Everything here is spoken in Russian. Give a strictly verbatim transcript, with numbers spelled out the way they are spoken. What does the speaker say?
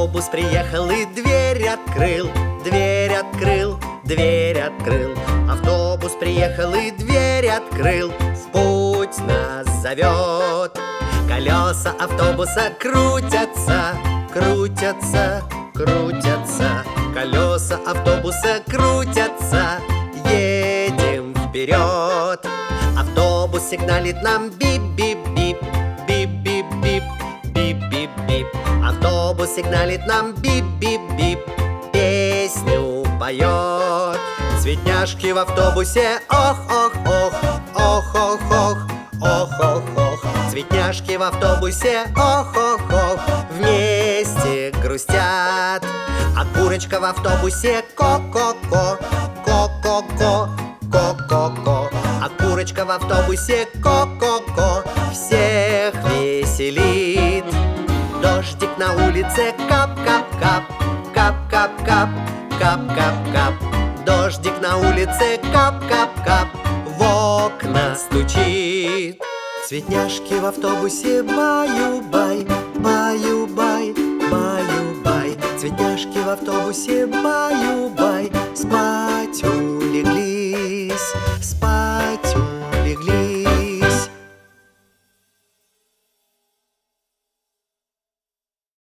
Автобус приехал и дверь открыл, дверь открыл, дверь открыл. Автобус приехал и дверь открыл, в путь нас зовет. Колеса автобуса крутятся, крутятся, крутятся. Колеса автобуса крутятся, едем вперед. Автобус сигналит нам бип-бип-бип, бип-бип-бип, бип-бип-бип. Автобус сигналит нам бип-бип-бип, песню поет. Цветняшки в автобусе, ох-ох-ох, ох-ох-ох, ох-ох-ох. Цветняшки в автобусе, ох-ох-ох, вместе грустят. А курочка в автобусе, ко-ко-ко, ко-ко-ко, ко-ко-ко. А курочка в автобусе, ко-ко-ко, всех веселит. Дождик на улице, кап-кап-кап, кап-кап-кап, кап-кап-кап. Дождик на улице, кап-кап-кап, в окна стучит. Цветняшки в автобусе, баю-бай, баю-бай, баю-бай. Цветняшки в автобусе, баю-бай, спай.